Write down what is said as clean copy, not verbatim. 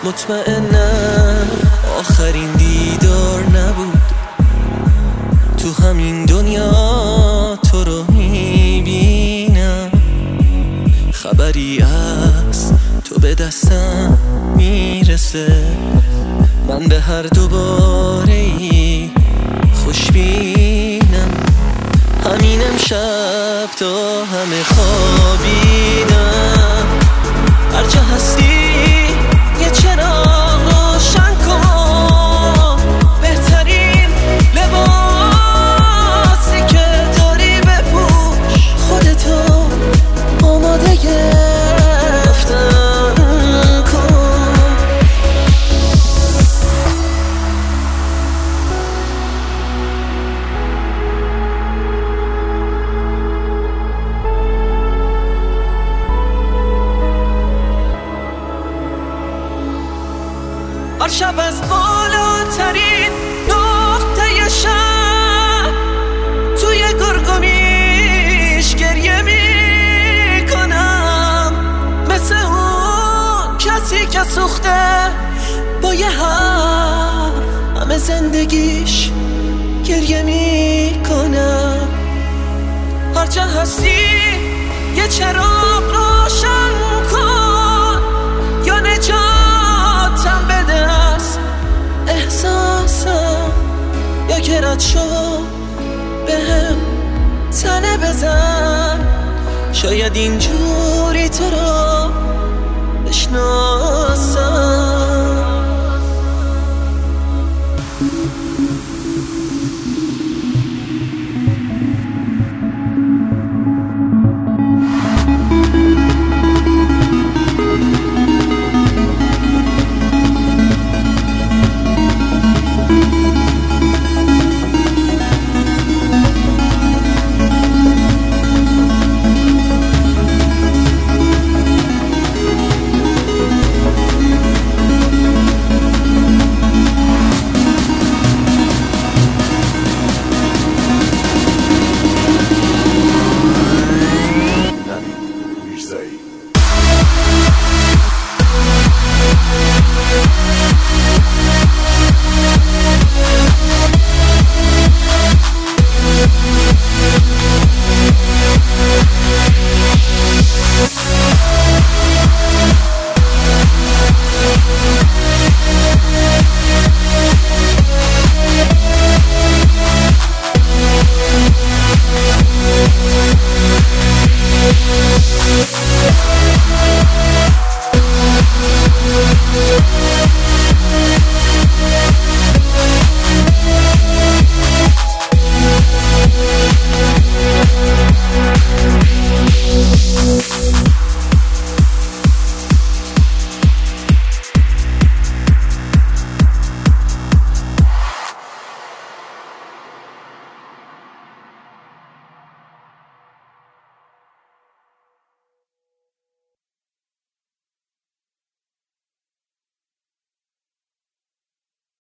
مطمئنم آخرین دیدار نبود، تو همین دنیا تو رو میبینم. خبری از تو به دستم میرسه، من به هر دوباره ای خوشبینم. همین امشب تا همه خوابیدم، هر جا هستی یه چراغ روشن کن. بهترین لباسی که داری بپوش، خودتو آماده گرفتن کن. هر شب از بالاترین نقطه شهر توی گرگومیش گریه میکنم، مثل اون کسی که سوخته با یه حرف همه زندگیش گریه میکنم. هر جا هستی یه چراغ روشن کن، یا نجاتم بده از احساسم، یا که رد شو بهم تنه بزن. شاید اینجوری تو رو بشناسم.